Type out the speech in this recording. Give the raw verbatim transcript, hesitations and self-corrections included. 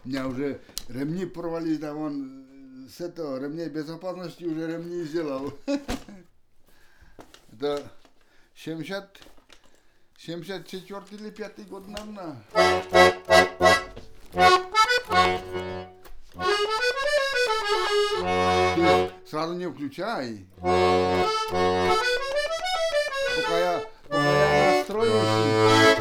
У меня уже ремни порвались, там он с этого ремней безопасности уже ремни сделал. Это семьдесят, семьдесят четвёртый или пятый год, наверное. Ты сразу не включай. Пока я, пока я настроюсь.